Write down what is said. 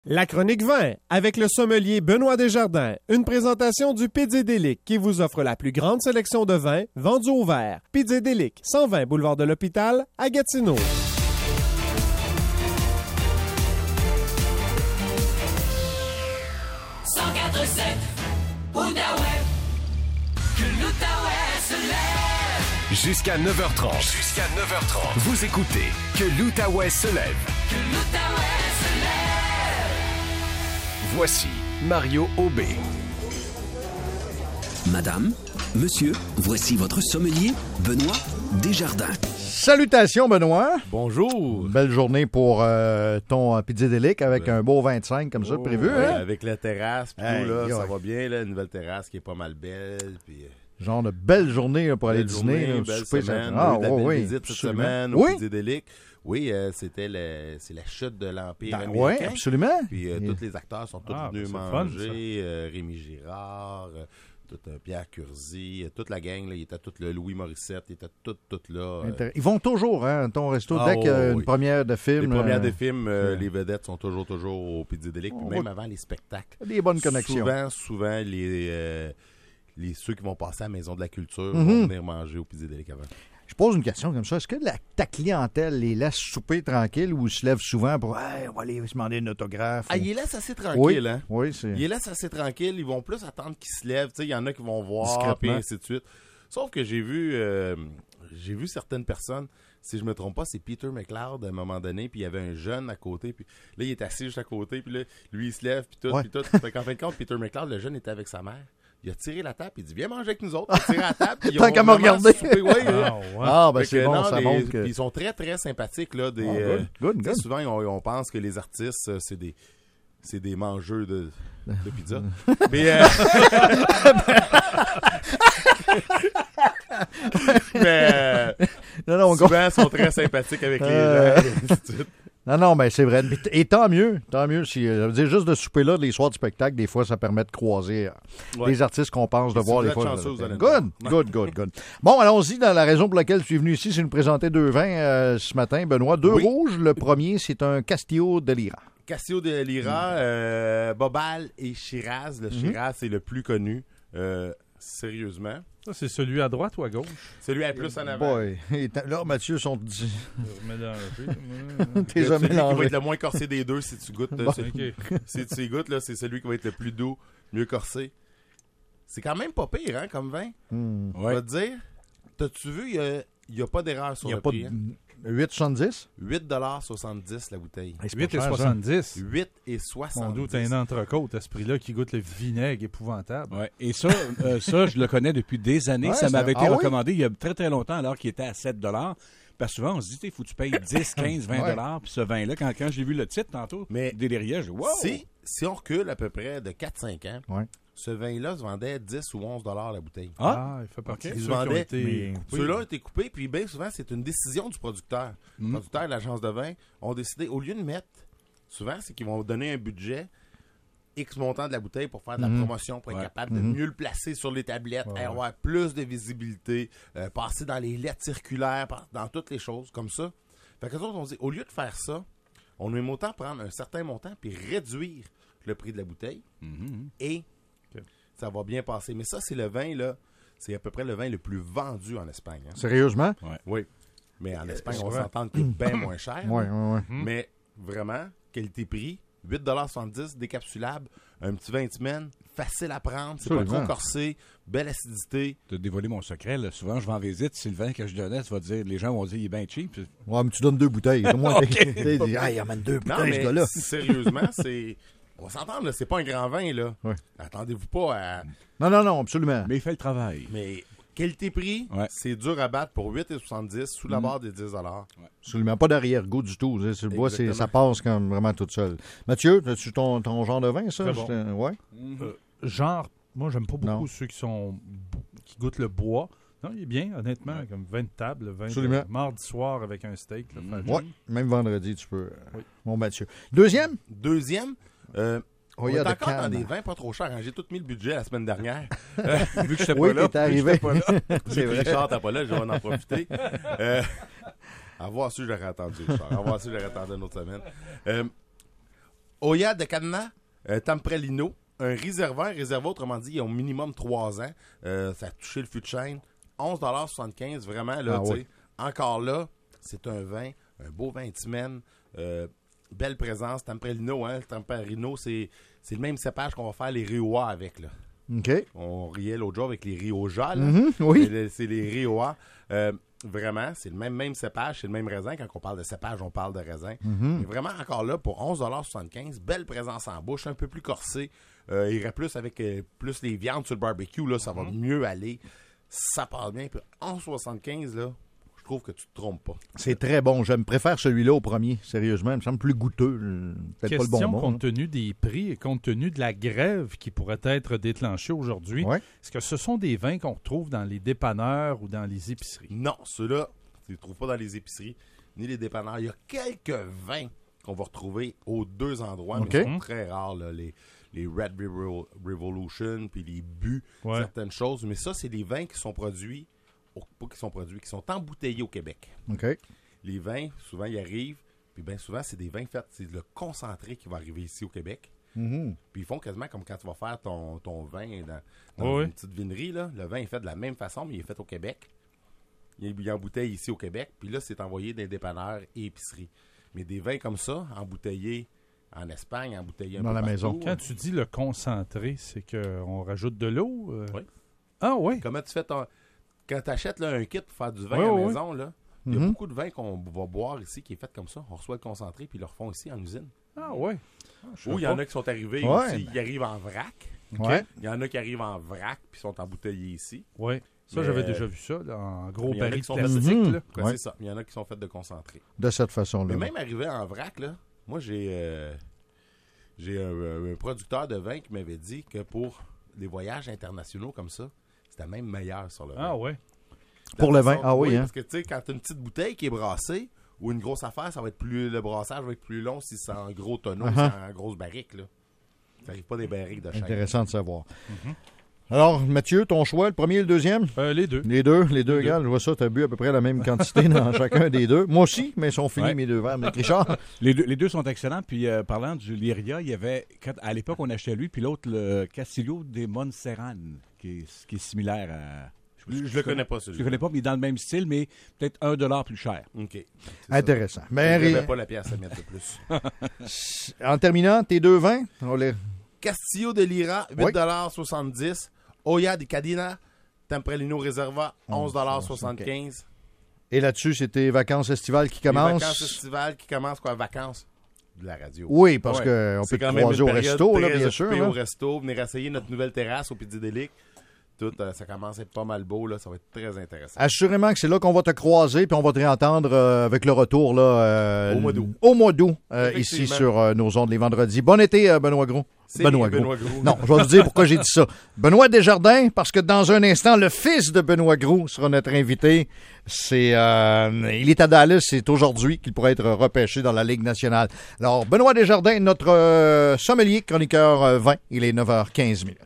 La chronique vin avec le sommelier Benoît Desjardins. Une présentation du Pizzédélic qui vous offre la plus grande sélection de vins vendus au verre. Pizzédélic, 120 boulevard de l'Hôpital à Gatineau. Jusqu'à 9h30. Jusqu'à 9h30. Vous écoutez Que l'Outaouais se lève. Que l'Outaouais se lève. Voici Mario Aubé. Madame, monsieur, voici votre sommelier, Benoît Desjardins. Salutations, Benoît. Bonjour. Belle journée pour ton Pizzédélic avec un beau 25 comme ça prévu. Ouais, hein? avec la terrasse, pis Hey, tout, là, ouais. ça va bien, là, une nouvelle terrasse qui est pas mal belle. Puis, Genre de belle journée là, pour aller dîner. Là, belle souper, semaine. ça... On a eu de la belle visite cette absolument. semaine Oui, au Pizzédélic. Oui, c'est la chute de l'Empire oui, américain. absolument. Puis tous les acteurs sont tous venus manger. Rémi Girard, Pierre Curzi, toute la gang, là, il était tout le Louis Morissette, il était tout là. Ils vont toujours, hein, ton resto, Ah, dès qu'il y a une oui. première de film. Les premières des films, les vedettes sont toujours au Pizzédélic, puis On même va- avant les spectacles. Des bonnes connexions. Souvent ceux qui vont passer à la Maison de la Culture Mhm. vont venir manger au Pizzédélic avant. Je pose une question comme ça. Est-ce que ta clientèle les laisse souper tranquille ou ils se lèvent souvent pour hey, on va aller se demander un autographe? Ah, ou- ils les laissent assez Oui, tranquilles, hein? oui, c'est... Ils les laissent assez tranquilles, ils vont plus attendre qu'ils se lèvent. Tu sais, il y en a qui vont voir, Discrètement. puis ainsi de suite. Sauf que j'ai vu certaines personnes, si je me trompe pas, c'est Peter McLeod à un moment donné, puis il y avait un jeune à côté, puis là, il est assis juste à côté, puis là, lui, il se lève, puis tout, Ouais. puis tout. Fait qu'en fin de compte, Peter McLeod, le jeune était avec sa mère. Il a tiré la table, puis il dit, viens manger avec nous autres. Il a tiré la table, puis ils Tant ont qu'à me vraiment regarder. soupé, ouais, Ah, ben Fait c'est que bon, non, ça les- montre que... puis ils sont très, très sympathiques, là. Des, good, tu sais, good. souvent, on pense que les artistes, c'est des mangeux de pizza. Mais, Non, souvent, ils sont très sympathiques avec les gens. et ainsi de suite. Non, mais c'est vrai. Et tant mieux. Si, je veux dire, juste de souper là, les soirs de spectacle, des fois, ça permet de croiser Ouais. les artistes qu'on pense de Si voir vous des êtes fois. chanceux, vous allez le Good. Bon, allons-y dans la raison pour laquelle tu es venu ici, c'est nous présenter deux vins ce matin, Benoît. Deux Oui. rouges. Le premier, c'est un Castillo de l'Iran. Castillo de Lira, Bobal et Shiraz. Le Shiraz, c'est le plus connu. Sérieusement. Ça, c'est celui à droite ou à gauche? Celui à plus en avant. Boy. Et là, Mathieu, sont... Mélanger. T'es Celui qui va mélangé. être le moins corsé des deux si tu goûtes. Bon. Si tu y goûtes, là, c'est celui qui va être le plus doux, mieux corsé. C'est quand même pas pire, hein, comme vin. On va te dire. T'as-tu vu, il n'y a pas d'erreur sur Il n'y a le pas prix. de... Hein? 8,70? 8,70$ la bouteille. Hey, c'est 8 pas et cher, ça. 70. 8,70$. Mon doute, t'as un entrecôte à ce prix-là qui goûte le vinaigre épouvantable. Ouais. Et ça, je le connais depuis des années. Ouais, ça m'avait été oui? recommandé il y a très, très longtemps, alors qu'il était à 7 $. Parce que souvent, on se dit, il faut que tu payes 10, 15, 20 Ouais. $. Puis ce vin-là, quand j'ai vu le titre tantôt, Mais Délirieux, je dis, wow! Si on recule à peu près de 4-5 ans, Ouais. ce vin-là se vendait 10 ou 11$ la bouteille. Ah! Il fait partie Ok. de Ils ceux qui ont vendaient, été coupés. Ceux-là ont été coupés, puis bien souvent, c'est une décision du producteur. Le producteur et l'agence de vin ont décidé, au lieu de mettre, souvent, c'est qu'ils vont donner un budget X montant de la bouteille pour faire de la promotion, pour être capable de mieux le placer sur les tablettes, avoir plus de visibilité, passer dans les lettres circulaires, dans toutes les choses, comme ça. Fait que autres, on dit, au lieu de faire ça, on aime autant prendre un certain montant puis réduire le prix de la bouteille et ça va bien passer. Mais ça, c'est le vin, là, c'est à peu près le vin le plus vendu en Espagne. Hein. Sérieusement? Oui. Mais en Espagne, on vrai. s'entend qu'il est bien moins cher. Ouais. Mais vraiment, qualité-prix, 8,70$ décapsulable, un petit vin de semaine, facile à prendre, c'est pas Absolument. trop corsé, belle acidité. Tu as dévoilé mon secret. Là. Souvent, je vais en visite. Si le vin que je donnais, tu vas dire, les gens vont dire, il est bien cheap. Ouais, mais tu donnes deux bouteilles. Au moins, Ok. il amène deux Non, bouteilles, ce mais gars-là. sérieusement, c'est... On va s'entendre, là, c'est pas un grand vin, là. Ouais. Attendez-vous pas à... Non, absolument. Mais il fait le travail. Mais qualité-prix, Ouais. c'est dur à battre pour 8,70$ sous la barre des 10$. Absolument pas d'arrière-goût du tout. Tu le bois, Exactement. ça passe comme vraiment toute seule. Mathieu, as-tu ton genre de vin, ça? Très bon. Ouais. Genre, moi, j'aime pas beaucoup Non. ceux qui goûtent le bois. Non, il est bien, honnêtement, comme vin de table, vin Absolument. de mardi soir avec un steak. Là, faire Ouais, jeune. même vendredi, tu peux. Oui. Mon Mathieu. Deuxième? Deuxième, on il y est a de encore dans Cannes. des vins pas trop chers. Hein. J'ai tout mis le budget la semaine dernière. Vu que je n'étais Oui, pas là. t'es arrivé. C'est vrai. Richard, t'as pas là, je vais en profiter. Avoir su, j'aurais attendu, Richard. Avoir su, j'aurais attendu une autre semaine. Oya de Cadena, Temprelino, un réservoir, autrement dit, ils ont minimum 3 ans. Ça a touché le fût de chêne. 11,75 $, vraiment, là, tu sais. Encore là, c'est un vin, un beau vin de semaine. Belle présence. Temprelino, hein. Le Temprelino, c'est le même cépage qu'on va faire les Rioja avec, là. OK. On riait l'autre jour avec les Rioja, là. Oui. C'est les Rioja. Vraiment, c'est le même cépage, c'est le même raisin. Quand on parle de cépage, on parle de raisin. Mais vraiment, encore là, pour 11,75 $, belle présence en bouche, un peu plus corsé. Il irait plus avec plus les viandes sur le barbecue, là, ça va mieux aller. Ça passe bien. Puis 11,75 $, là, je trouve que tu te trompes pas. C'est très bon. Je me préfère celui-là au premier, sérieusement. Il me semble plus goûteux. Peut-être pas le bon mot. Compte tenu des prix et compte tenu de la grève qui pourrait être déclenchée aujourd'hui, est-ce que ce sont des vins qu'on retrouve dans les dépanneurs ou dans les épiceries? Non, ceux-là, tu ne les trouves pas dans les épiceries ni les dépanneurs. Il y a quelques vins qu'on va retrouver aux 2 endroits, mais ils sont très rares, là, les Red Revolution puis les Buts, certaines choses. Mais ça, c'est des vins qui sont produits, qui sont embouteillés au Québec. OK. Les vins, souvent, ils arrivent, puis bien souvent, c'est des vins faits, c'est le concentré qui va arriver ici au Québec. Puis ils font quasiment comme quand tu vas faire ton vin dans une petite vinerie, là. Le vin est fait de la même façon, mais il est fait au Québec. Il est embouteillé ici au Québec, puis là, c'est envoyé dans les dépanneurs et épiceries. Mais des vins comme ça, embouteillés en Espagne, embouteillés un dans peu la partout. maison. Quand tu dis le concentré, c'est qu'on rajoute de l'eau? Oui. Ah oui? Comment tu fais quand tu achètes un kit pour faire du vin à la maison, là, il y a beaucoup de vin qu'on va boire ici qui est fait comme ça. On reçoit le concentré puis ils le refont ici en usine. Ah oui. Ou il y en a qui sont arrivés aussi, ils arrivent en vrac. Ouais. Il y en a qui arrivent en vrac puis sont embouteillés ici. Oui. Ça, Mais, j'ai déjà vu ça, là, en gros il y en a baril qui sont plastique. faits- là. Ouais, c'est ça. Il y en a qui sont faits de concentré. De cette façon-là. Mais même arrivé en vrac, là, moi, j'ai un producteur de vin qui m'avait dit que pour des voyages internationaux comme ça, c'était même meilleur sur le vin. Ah oui. Pour le vin, hein? Parce que, tu sais, quand tu as une petite bouteille qui est brassée ou une grosse affaire, ça va être le brassage va être plus long si c'est en gros tonneau, si c'est en grosse barrique, là. Ça n'arrive pas des barriques de chêne. Intéressant de savoir. Alors, Mathieu, ton choix, le premier et le deuxième? Les deux. Les deux, regarde, je vois ça, tu as bu à peu près la même quantité dans chacun des deux. Moi aussi, mais ils sont finis mes 2 verres. Mais Richard? Les deux sont excellents. Puis, parlant du Lyria, il y avait, à l'époque, on achetait lui, puis l'autre, le Castillo de Montserrat, qui est similaire à... Je le connais pas, celui-là. Je le connais pas, mais il est dans le même style, mais peut-être $1 plus cher. OK. Intéressant. Je Mais n'avais pas la pièce à mettre de plus. en terminant, tes 2 vins, on les... Castillo de Lira, 8,70 $. Oya de Cadena, Temprelino Reserva, 11,75 $. Et là-dessus, c'est tes vacances estivales qui Les commencent. vacances estivales qui commencent quoi? Vacances de la radio. Oui, parce qu'on peut C'est te quand même croiser une au période resto, là, très bien occupée sûr. au Là. resto, venir essayer notre nouvelle terrasse au Pizzidélique. Tout, ça commence à être pas mal beau, là. Ça va être très intéressant. Assurément que c'est là qu'on va te croiser, puis on va te réentendre avec le retour là, Au mois d'août. Ici sur nos ondes les vendredis. Bon été, Benoît Gros. C'est Benoît Gros. Non, je vais vous dire pourquoi j'ai dit ça. Benoît Desjardins, parce que dans un instant, le fils de Benoît Gros sera notre invité. Il est à Dallas, c'est aujourd'hui qu'il pourrait être repêché dans la Ligue nationale. Alors, Benoît Desjardins, notre sommelier, chroniqueur vin, il est 9h15.